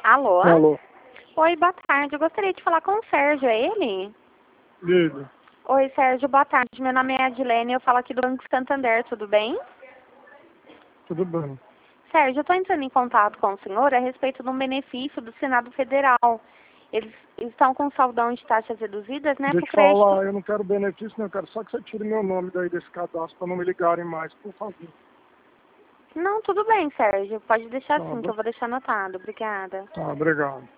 Alô? Alô. Oi, boa tarde. Eu gostaria de falar com o Sérgio, é ele? Liga. Oi, Sérgio, boa tarde. Meu nome é Adilene, eu falo aqui do Banco Santander, tudo bem? Tudo bem. Sérgio, eu estou entrando em contato com o senhor a respeito de um benefício do Senado Federal. Eles estão com saldão de taxas reduzidas, né, Deixa para eu o te crédito. falar, eu não quero benefício, não. Eu quero só que você tire meu nome daí desse cadastro para não me ligarem mais, por favor. Não, tudo bem, Sérgio. Pode deixar Tá, assim, que eu vou deixar anotado. Obrigada. tá, obrigado.